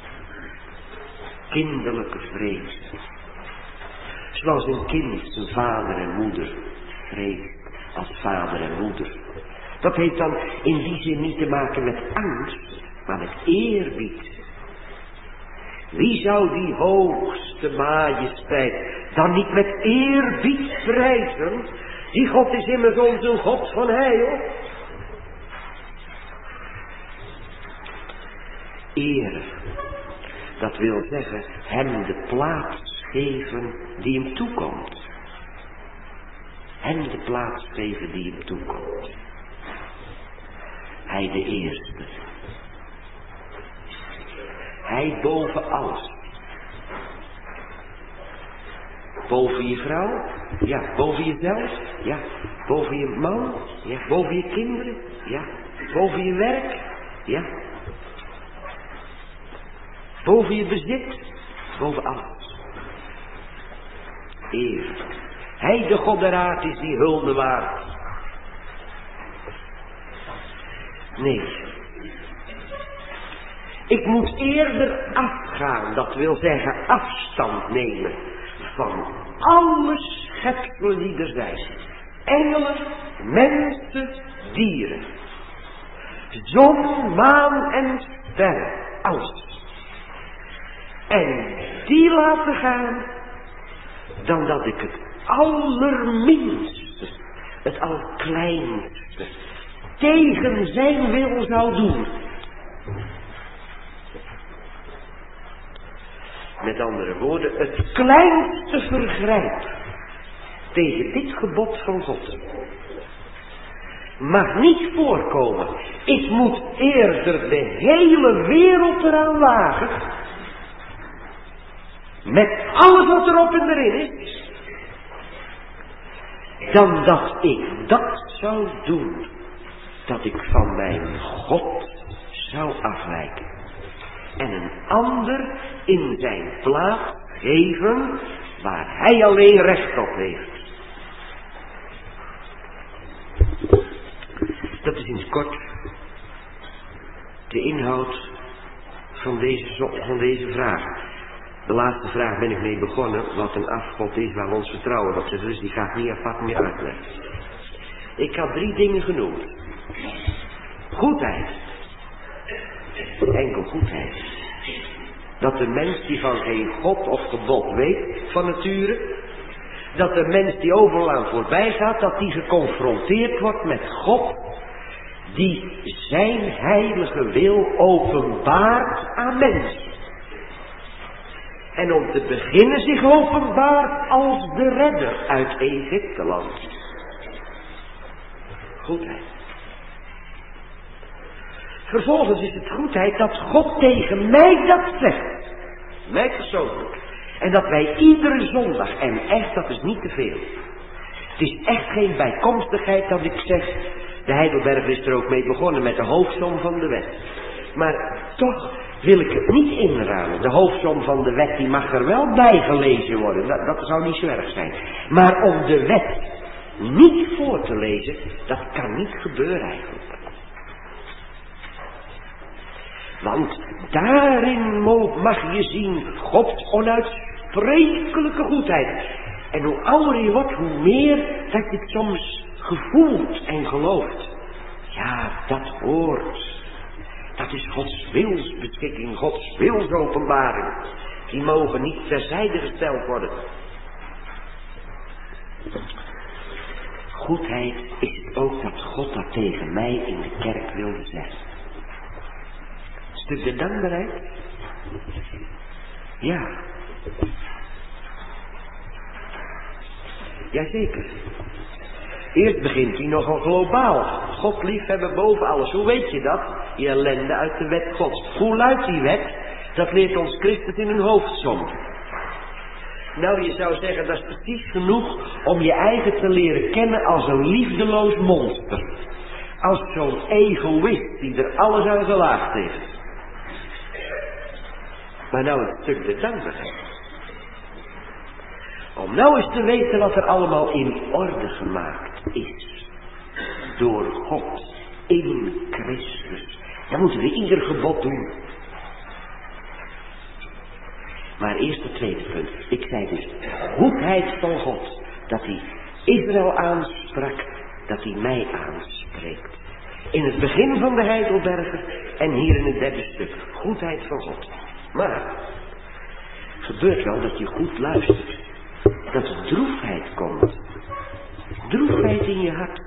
Kinderlijke vrees. Zoals een kind zijn vader en moeder vreest als vader en moeder. Dat heeft dan in die zin niet te maken met angst, maar met eerbied. Wie zou die hoogste majesteit dan niet met eerbied prijzen? Die God is immers onze God van heil. Ere, dat wil zeggen hem de plaats geven die hem toekomt. Hem de plaats geven die hem toekomt. Hij de eerste. Hij boven alles. Boven je vrouw? Ja. Boven jezelf? Ja. Boven je man? Ja. Boven je kinderen? Ja. Boven je werk? Ja. Boven je bezit? Boven alles. Eer. Hij de God der aard is die hulde waard. Nee. Ik moet eerder afgaan, dat wil zeggen afstand nemen van alle schepselen die er zijn. Engelen, mensen, dieren. Zon, maan en sterren, alles. En die laten gaan, dan dat ik het allerminste, het allerkleinste, tegen zijn wil zou doen. Met andere woorden, het kleinste vergrijp tegen dit gebod van God mag niet voorkomen. Ik moet eerder de hele wereld eraan wagen, met alles wat erop en erin is, dan dat ik dat zou doen, dat ik van mijn God zou afwijken. En een ander in zijn plaats geven waar hij alleen recht op heeft. Dat is in het kort de inhoud van deze vraag. De laatste vraag ben ik mee begonnen, wat een afgod is waar we ons vertrouwen op zitten, dus die ga ik niet apart meer uitleggen. Ik had 3 dingen genoemd. Goedheid. Enkel goedheid. Dat de mens die van geen God of gebod weet van nature, dat de mens die overal aan voorbij gaat, dat die geconfronteerd wordt met God, die zijn heilige wil openbaart aan mensen. En om te beginnen zich openbaart als de redder uit Egypteland. Goedheid. Vervolgens is het goedheid dat God tegen mij dat zegt. Mij persoonlijk. En dat wij iedere zondag, en echt dat is niet te veel. Het is echt geen bijkomstigheid dat ik zeg, de Heidelberger is er ook mee begonnen met de hoofdsom van de wet. Maar toch wil ik het niet inruimen. De hoofdsom van de wet die mag er wel bij gelezen worden. Dat zou niet zo erg zijn. Maar om de wet niet voor te lezen, dat kan niet gebeuren eigenlijk. Want daarin mag je zien Gods onuitsprekelijke goedheid. En hoe ouder je wordt, hoe meer dat je het soms gevoelt en gelooft. Ja, dat hoort. Dat is Gods wilsbeschikking, Gods wilsopenbaring. Die mogen niet terzijde gesteld worden. Goedheid is het ook dat God dat tegen mij in de kerk wilde zeggen. Stuk de dankbaarheid? Ja. Jazeker. Eerst begint hij nogal globaal. God liefhebben boven alles. Hoe weet je dat? Je ellende uit de wet Gods. Hoe luidt die wet? Dat leert ons Christus in een hoofdsom. Nou, je zou zeggen, dat is precies genoeg om je eigen te leren kennen als een liefdeloos monster. Als zo'n egoïst die er alles aan gelaagd heeft. Maar nou een stuk de dankbaarheid. Om nou eens te weten wat er allemaal in orde gemaakt is. Door God. In Christus. Dan moeten we ieder gebod doen. Maar eerst het tweede punt. Ik zei dus, goedheid van God. Dat hij Israël aansprak, dat hij mij aanspreekt. In het begin van de Heidelbergen en hier in het derde stuk. Goedheid van God. Maar, het gebeurt wel dat je goed luistert. Dat er droefheid komt. Droefheid in je hart.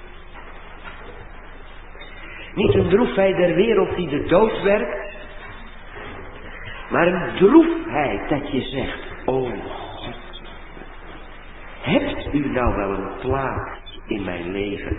Niet een droefheid der wereld die de dood werkt. Maar een droefheid dat je zegt, oh God, hebt u nou wel een plaats in mijn leven?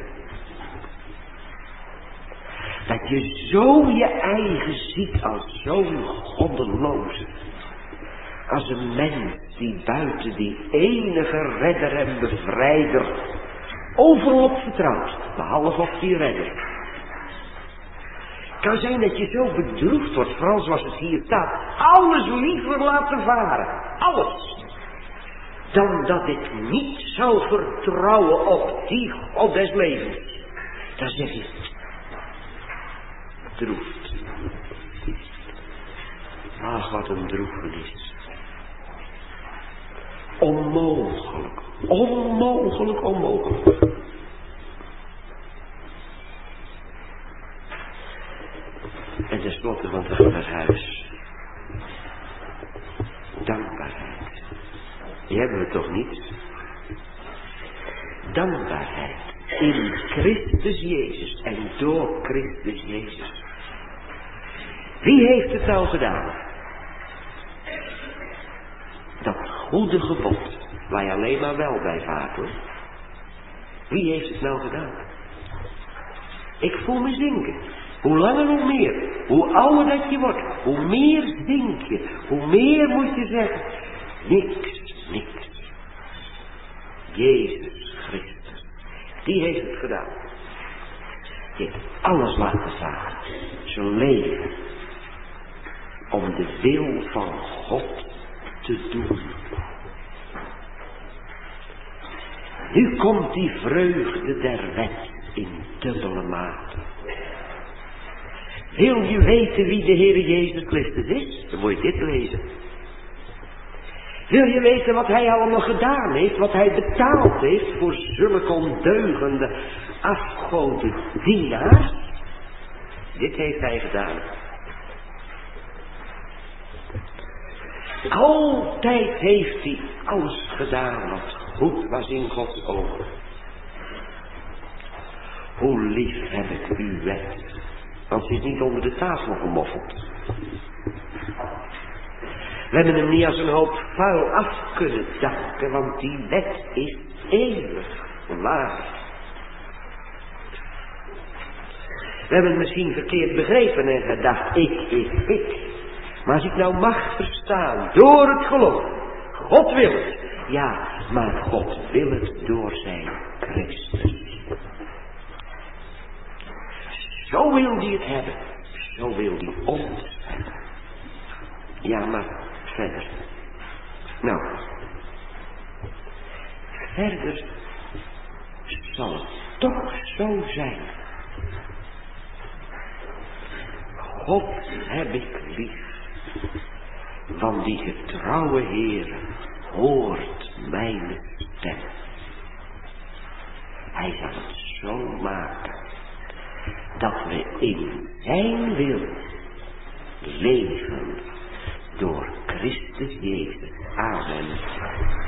Dat je zo je eigen ziet als zo'n goddeloze. Als een mens die buiten die enige redder en bevrijder overal op vertrouwt, behalve op die redder. Het kan zijn dat je zo bedroefd wordt, vooral zoals het hier staat, alles liever laten varen, alles, dan dat ik niet zou vertrouwen op die God des levens. Dan zeg je, bedroefd. Ach, wat een droefenis. Onmogelijk, onmogelijk, onmogelijk. En tenslotte, want we gaan naar huis. Dankbaarheid. Die hebben we toch niet? Dankbaarheid. In Christus Jezus en door Christus Jezus. Wie heeft het nou gedaan? Dat goede gebod, waar je alleen maar wel bij vaart, hoor. Wie heeft het nou gedaan? Ik voel me zinken. Hoe langer hoe meer. Hoe ouder dat je wordt, hoe meer zink je. Hoe meer moet je zeggen, niks. Jezus Christus. Die heeft het gedaan. Die heeft alles laten varen. Zijn leven. Om de wil van God te doen. Nu komt die vreugde der wet in dubbele mate. Wil je weten wie de Heer Jezus Christus is? Dan moet je dit lezen. Wil je weten wat hij allemaal gedaan heeft? Wat hij betaald heeft voor zulke ondeugende afgoden dienaars? Dit heeft hij gedaan. Altijd heeft hij alles gedaan wat goed was in Gods ogen. Hoe lief heb ik uw wet. Want ze is niet onder de tafel gemoffeld. We hebben hem niet als een hoop vuil af kunnen danken, want die wet is eeuwig waar. We hebben het misschien verkeerd begrepen en gedacht, ik. Maar als ik nou mag verstaan, door het geloof, God wil het. Ja, maar God wil het door zijn Christus. Zo wil hij het hebben. Zo wil hij ons hebben. Ja, maar verder. Nou. Verder zal het toch zo zijn. God heb ik lief. Want die getrouwe Heer hoort mijn stem. Hij zal het zo maken. Dat we in zijn wil leven door Christus Jezus. Amen.